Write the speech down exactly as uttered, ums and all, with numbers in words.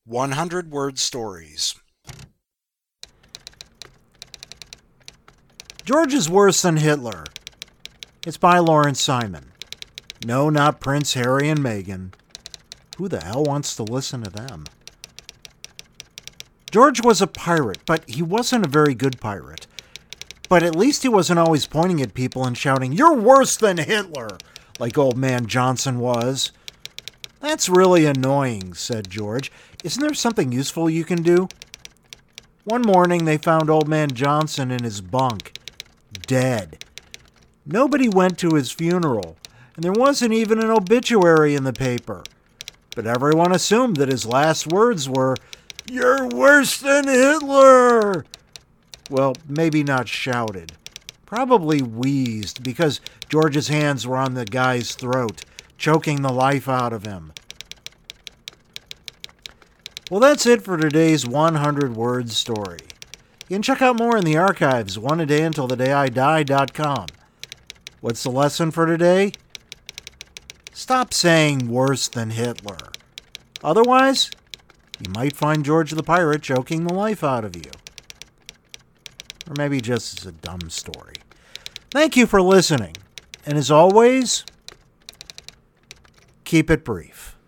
one hundred word stories. George is worse than Hitler. It's by Lawrence Simon. No, not Prince Harry and Meghan. Who the hell wants to listen to them? George was a pirate, but he wasn't a very good pirate. But at least he wasn't always pointing at people and shouting, "You're worse than Hitler," like Old Man Johnson was. "That's really annoying," said George. "Isn't there something useful you can do?" One morning they found Old Man Johnson in his bunk, dead. Nobody went to his funeral, and there wasn't even an obituary in the paper. But everyone assumed that his last words were, "You're worse than Hitler!" Well, maybe not shouted. Probably wheezed, because George's hands were on the guy's throat, choking the life out of him. Well, that's it for today's one hundred word story. You can check out more in the archives, one a day until the day I die dot com. What's the lesson for today? Stop saying worse than Hitler. Otherwise, you might find George the Pirate choking the life out of you. Or maybe just as a dumb story. Thank you for listening. And as always, keep it brief.